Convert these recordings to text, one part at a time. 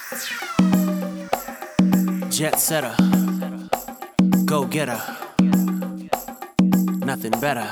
Jet setter, go getter, nothing better.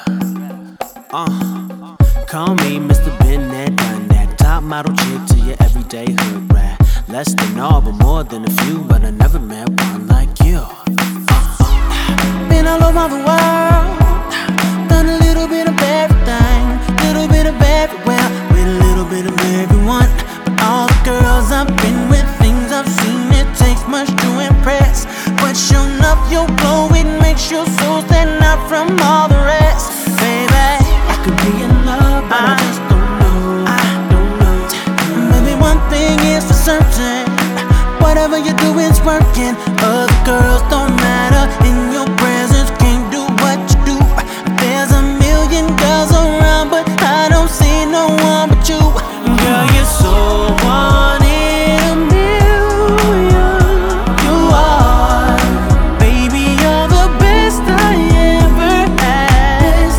Call me Mr. Been there, done that. Top model chick to your everyday hood rat. Less than all, but more than a few. But I never met one like you. Been all over the world, done a little bit of everything, little bit of everywhere, with a little bit of everyone. But all the girls I've been with, things I've seen, it takes much to impress. But sure enough, your glow, it makes your soul stand out from all the rest. Baby, I could be in love, but I just don't know. Maybe one thing is for certain, whatever you do is working. Other girls don't matter, in your presence can't do what you do. There's a million girls around, but I don't see no one but you. Girl, you're so one in a million. You are, baby, you're the best I ever had.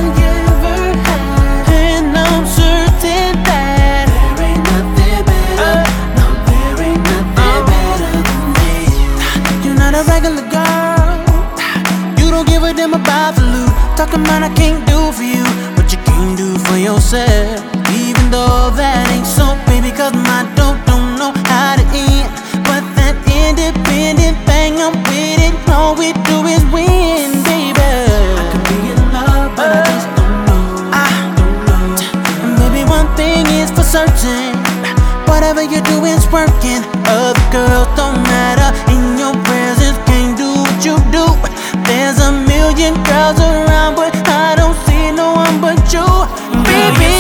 And I'm certain that there ain't nothing better. No, there ain't nothing better than me. You're not a regular girl, you don't give a damn about the loot. Talking about I can't do for you what you can't do for yourself. Even though that ain't so, baby, cause my dope don't know how to end. But that independent thing, I'm with it. All we do is win, baby. I could be in love, but I just don't know. And baby, one thing is for certain, whatever you do is working. Other girls don't matter, in your presence can't do what you do. There's a million girls around, but I don't see no one but you, baby.